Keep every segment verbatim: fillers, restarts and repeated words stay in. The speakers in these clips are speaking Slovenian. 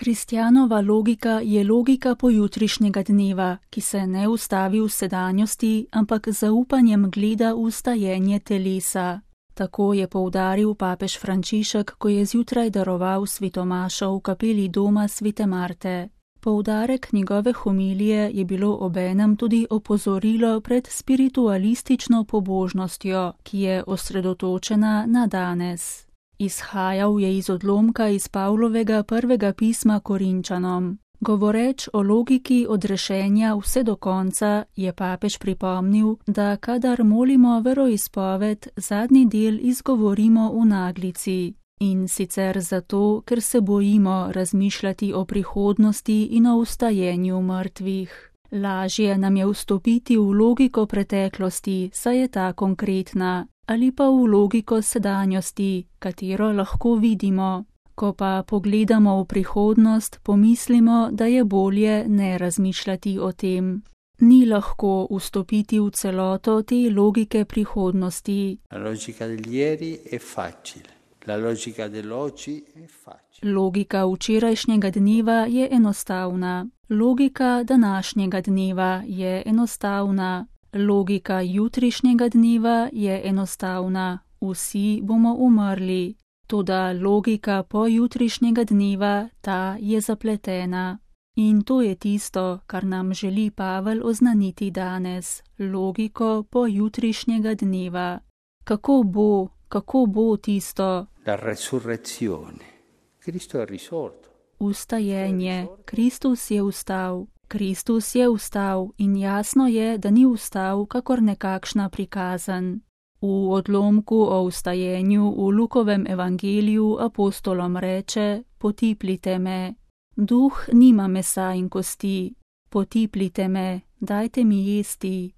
Kristjanova logika je logika pojutrišnjega dneva, ki se ne ustavi v sedanjosti, ampak z zaupanjem gleda v stajenje telesa. Tako je poudaril papež Frančišek, ko je zjutraj daroval svetomašo v kapeli doma svete Marte. Poudarek njegove homilije je bilo obenem tudi opozorilo pred spiritualistično pobožnostjo, ki je osredotočena na danes. Izhajal je iz odlomka iz Pavlovega prvega pisma Korinčanom. Govoreč o logiki odrešenja vse do konca, je papež pripomnil, da kadar molimo veroizpoved, zadnji del izgovorimo v naglici. In sicer zato, ker se bojimo razmišljati o prihodnosti in o vstajenju mrtvih. Lažje nam je vstopiti v logiko preteklosti, saj je ta konkretna, ali pa v logiko sedanjosti, katero lahko vidimo. Ko pa pogledamo v prihodnost, pomislimo, da je bolje ne razmišljati o tem. Ni lahko vstopiti v celoto te logike prihodnosti. La logica del ieri è facile. La logica dell'oggi è facile. Logika včerajšnjega dneva je enostavna. Logika današnjega dneva je enostavna. Logika jutrišnjega dneva je enostavna. Vsi bomo umrli. Toda logika pojutrišnjega dneva, ta je zapletena. In to je tisto, kar nam želi Pavel oznaniti danes. Logiko pojutrišnjega dneva. Kako bo, kako bo tisto? La resurrezione. Cristo è risorto. Vstajenje. Kristus je vstal. Kristus je vstal in jasno je, da ni vstal kakor nekakšna prikazen. V odlomku o vstajenju v Lukovem evangeliju apostolom reče: Potiplite me. Duh nima mesa in kosti. Potiplite me, dajte mi jesti.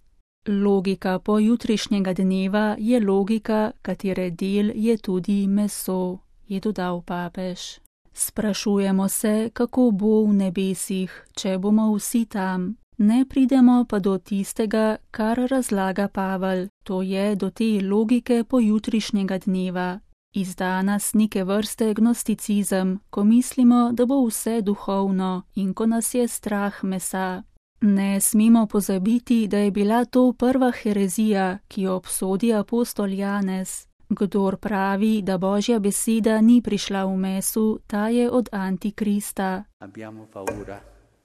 Logika pojutrišnjega dneva je logika, katere del je tudi meso, je dodal papež. Sprašujemo se, kako bo v nebesih, če bomo vsi tam. Ne pridemo pa do tistega, kar razlaga Pavel, to je do te logike pojutrišnjega dneva. Izda nas neke vrste gnosticizem, ko mislimo, da bo vse duhovno in ko nas je strah mesa. Ne smemo pozabiti, da je bila to prva herezija, ki jo obsodi apostol Janez. Kdor pravi, da Božja beseda ni prišla v mesu, ta je od Antikrista. Abbiamo paura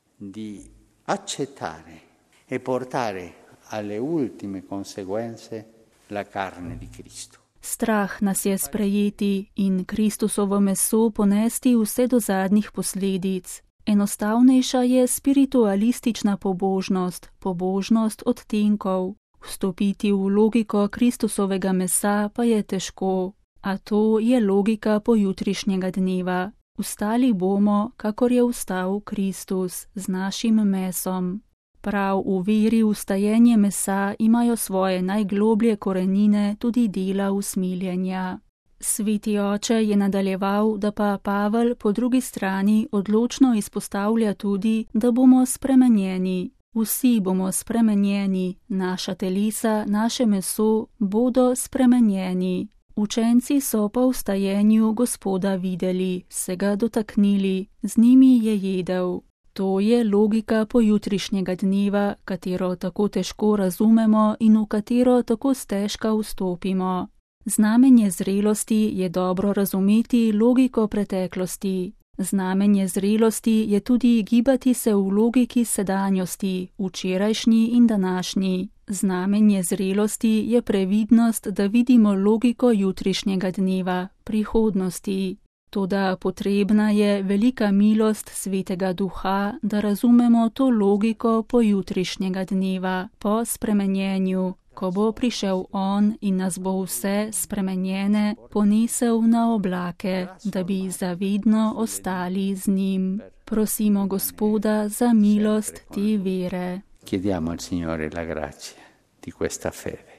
di accettare e portare alle ultime conseguenze la carne di Cristo. Strah nas je sprejeti in Kristusovo meso ponesti vse do zadnjih posledic. Enostavnejša je spiritualistična pobožnost, pobožnost odtenkov. Vstopiti v logiko Kristusovega mesa pa je težko, a to je logika pojutrišnjega dneva. Vstali bomo, kakor je vstal Kristus, z našim mesom. Prav v veri vstajenje mesa imajo svoje najgloblje korenine tudi dela usmiljenja. Sveti oče je nadaljeval, da pa Pavel po drugi strani odločno izpostavlja tudi, da bomo spremenjeni. Vsi bomo spremenjeni, naša telesa, naše meso bodo spremenjeni. Učenci so po vstajenju Gospoda videli, se ga dotaknili, z njimi je jedel. To je logika pojutrišnjega dneva, katero tako težko razumemo in v katero tako stežka vstopimo. Znamenje zrelosti je dobro razumeti logiko preteklosti. Znamenje zrelosti je tudi gibati se v logiki sedanjosti, včerajšnji in današnji. Znamenje zrelosti je previdnost, da vidimo logiko jutrišnjega dneva, prihodnosti. Toda potrebna je velika milost Svetega Duha, da razumemo to logiko pojutrišnjega dneva, po spremenjenju, ko bo prišel On in nas bo vse spremenjene ponesel na oblake, da bi zavedno ostali z njim. Prosimo Gospoda za milost te vere. Chiediamo al Signore la grazia di questa fede.